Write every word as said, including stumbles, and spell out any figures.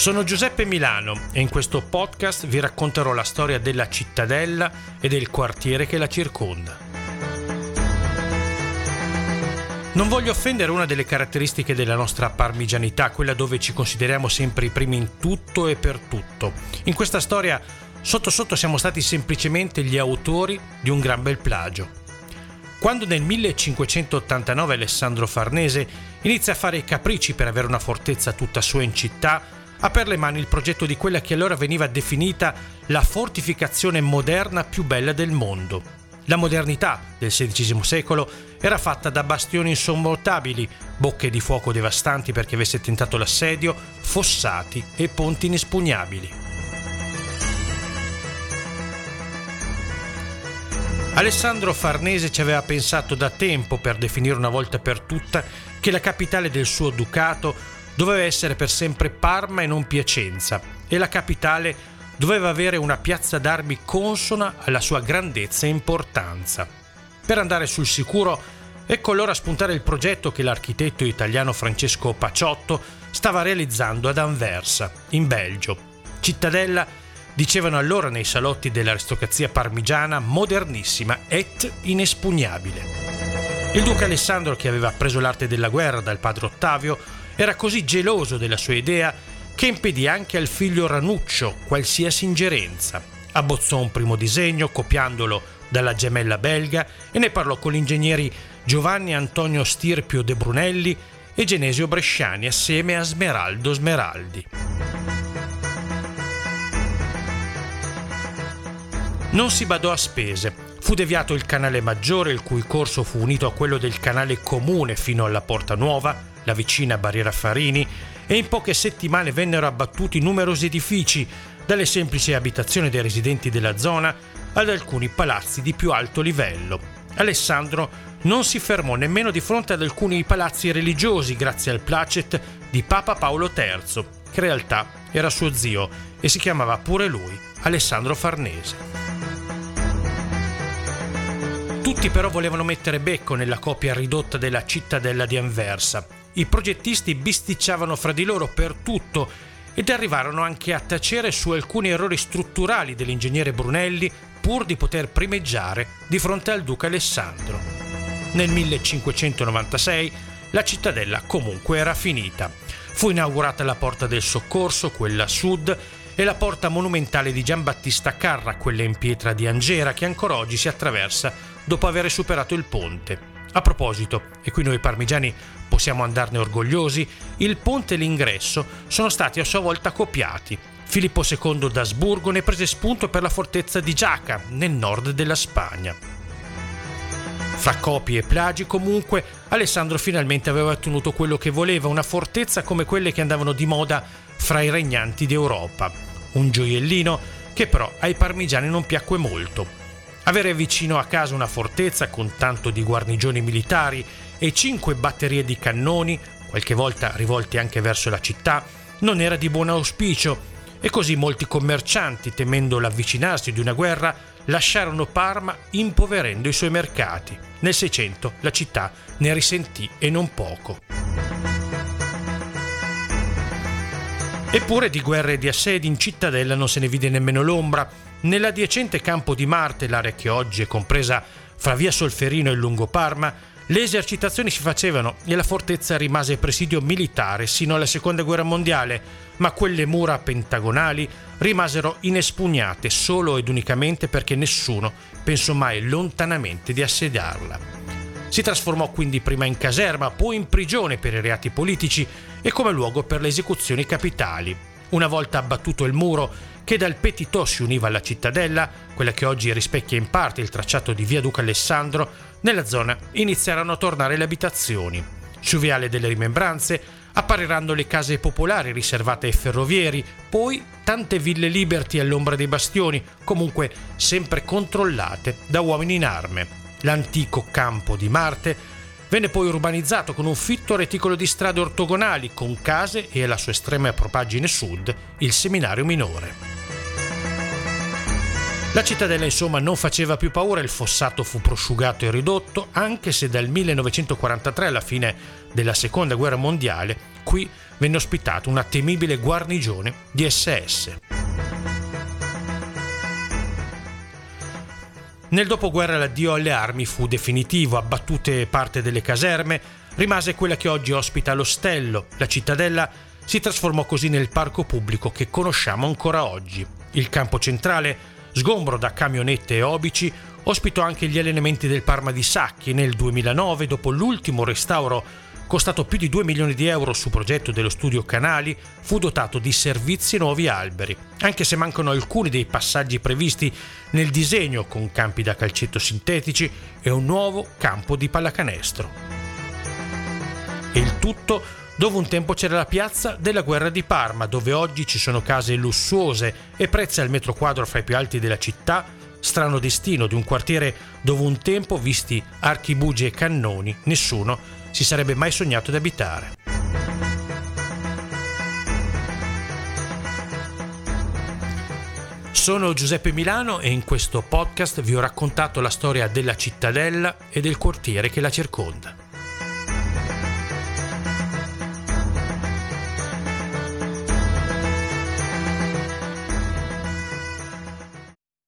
Sono Giuseppe Milano e in questo podcast vi racconterò la storia della cittadella e del quartiere che la circonda. Non voglio offendere una delle caratteristiche della nostra parmigianità, quella dove ci consideriamo sempre i primi in tutto e per tutto. In questa storia, sotto sotto siamo stati semplicemente gli autori di un gran bel plagio. Quando nel millecinquecentottantanove Alessandro Farnese inizia a fare i capricci per avere una fortezza tutta sua in città, ha per le mani il progetto di quella che allora veniva definita la fortificazione moderna più bella del mondo. La modernità del sedicesimo secolo era fatta da bastioni insormontabili, bocche di fuoco devastanti per chi avesse tentato l'assedio, fossati e ponti inespugnabili. Alessandro Farnese ci aveva pensato da tempo per definire una volta per tutte che la capitale del suo ducato doveva essere per sempre Parma e non Piacenza, e la capitale doveva avere una piazza d'armi consona alla sua grandezza e importanza. Per andare sul sicuro, ecco allora spuntare il progetto che l'architetto italiano Francesco Paciotto stava realizzando ad Anversa, in Belgio. Cittadella, dicevano allora nei salotti dell'aristocrazia parmigiana, modernissima et inespugnabile. Il duca Alessandro, che aveva appreso l'arte della guerra dal padre Ottavio, era così geloso della sua idea che impedì anche al figlio Ranuccio qualsiasi ingerenza. Abbozzò un primo disegno copiandolo dalla gemella belga e ne parlò con gli ingegneri Giovanni Antonio Stirpio de Brunelli e Genesio Bresciani assieme a Smeraldo Smeraldi. Non si badò a spese. Fu deviato il canale maggiore, il cui corso fu unito a quello del canale comune fino alla Porta Nuova, la vicina Barriera Farini, e in poche settimane vennero abbattuti numerosi edifici, dalle semplici abitazioni dei residenti della zona ad alcuni palazzi di più alto livello. Alessandro non si fermò nemmeno di fronte ad alcuni palazzi religiosi grazie al placet di Papa Paolo terzo, che in realtà era suo zio e si chiamava pure lui Alessandro Farnese. Tutti però volevano mettere becco nella copia ridotta della cittadella di Anversa. I progettisti bisticciavano fra di loro per tutto ed arrivarono anche a tacere su alcuni errori strutturali dell'ingegnere Brunelli pur di poter primeggiare di fronte al duca Alessandro. Nel millecinquecentonovantasei la cittadella comunque era finita. Fu inaugurata la Porta del Soccorso, quella a sud, e la porta monumentale di Giambattista Carra, quella in pietra di Angera, che ancora oggi si attraversa dopo aver superato il ponte. A proposito, e qui noi parmigiani possiamo andarne orgogliosi, il ponte e l'ingresso sono stati a sua volta copiati. Filippo secondo d'Asburgo ne prese spunto per la fortezza di Jaca, nel nord della Spagna. Fra copie e plagi, comunque, Alessandro finalmente aveva ottenuto quello che voleva, una fortezza come quelle che andavano di moda fra i regnanti d'Europa. Un gioiellino che però ai parmigiani non piacque molto. Avere vicino a casa una fortezza con tanto di guarnigioni militari e cinque batterie di cannoni, qualche volta rivolti anche verso la città, non era di buon auspicio, e così molti commercianti, temendo l'avvicinarsi di una guerra, lasciarono Parma impoverendo i suoi mercati. Nel Seicento la città ne risentì e non poco. Eppure di guerre e di assedi in cittadella non se ne vide nemmeno l'ombra. Nell'adiacente campo di Marte, l'area che oggi è compresa fra via Solferino e lungo Parma, le esercitazioni si facevano e la fortezza rimase presidio militare sino alla seconda guerra mondiale, ma quelle mura pentagonali rimasero inespugnate solo ed unicamente perché nessuno pensò mai lontanamente di assediarla. Si trasformò quindi prima in caserma, poi in prigione per i reati politici e come luogo per le esecuzioni capitali. Una volta abbattuto il muro che dal Petitò si univa alla cittadella, quella che oggi rispecchia in parte il tracciato di via Duca Alessandro, nella zona iniziarono a tornare le abitazioni. Su Viale delle Rimembranze appariranno le case popolari riservate ai ferrovieri, poi tante ville liberty all'ombra dei bastioni, comunque sempre controllate da uomini in arme. L'antico campo di Marte venne poi urbanizzato con un fitto reticolo di strade ortogonali, con case e alla sua estrema propaggine sud il seminario minore. La cittadella insomma non faceva più paura, il fossato fu prosciugato e ridotto, anche se dal millenovecentoquarantatré alla fine della seconda guerra mondiale qui venne ospitato una temibile guarnigione di esse esse. Nel dopoguerra l'addio alle armi fu definitivo, abbattute parte delle caserme, rimase quella che oggi ospita l'ostello. La cittadella si trasformò così nel parco pubblico che conosciamo ancora oggi. Il campo centrale, sgombro da camionette e obici, ospitò anche gli allenamenti del Parma di Sacchi. Nel duemilanove, dopo l'ultimo restauro costato più di due milioni di euro su progetto dello studio Canali, fu dotato di servizi e nuovi alberi, anche se mancano alcuni dei passaggi previsti nel disegno, con campi da calcetto sintetici e un nuovo campo di pallacanestro. E il tutto dove un tempo c'era la piazza della Guerra di Parma, dove oggi ci sono case lussuose e prezzi al metro quadro fra i più alti della città, strano destino di un quartiere dove un tempo, visti archibugi e cannoni, nessuno si sarebbe mai sognato di abitare. Sono Giuseppe Milano e in questo podcast vi ho raccontato la storia della cittadella e del quartiere che la circonda.